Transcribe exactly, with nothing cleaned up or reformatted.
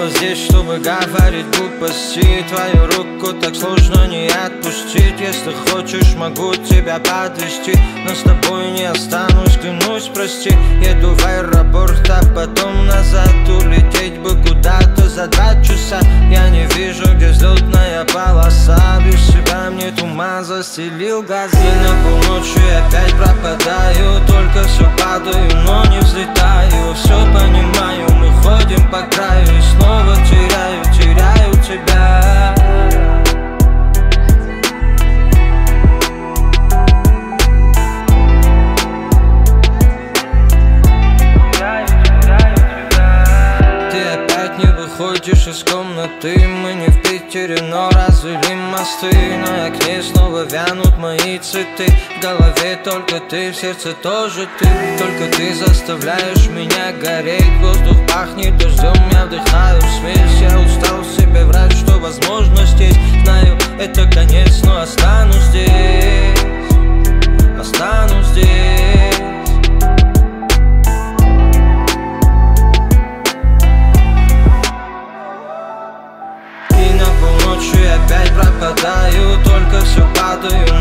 снова здесь, чтобы говорить глупости. Твою руку так сложно не отпустить. Если хочешь, могу тебя подвести, но с тобой не останусь, клянусь, прости. Еду в аэропорт, а потом назад. Улететь бы куда-то за два часа. Я не вижу, где взлетная полоса. Без себя мне туман застелил глаза. И на полночи опять пропадаю, только все падаю, но не взлетаю. Все понимаю, мы ходим по краю и снова теряю, теряю тебя. Выходишь из комнаты, мы не в Питере, но развели мосты. На окне снова вянут мои цветы. В голове только ты, в сердце тоже ты. Только ты заставляешь меня гореть. Воздух пахнет дождем, я вдыхаю смесь. Я устал себе врать, что возможность есть. Знаю, это конец, но останусь здесь. Останусь здесь. Ночью опять пропадаю, только все падаю,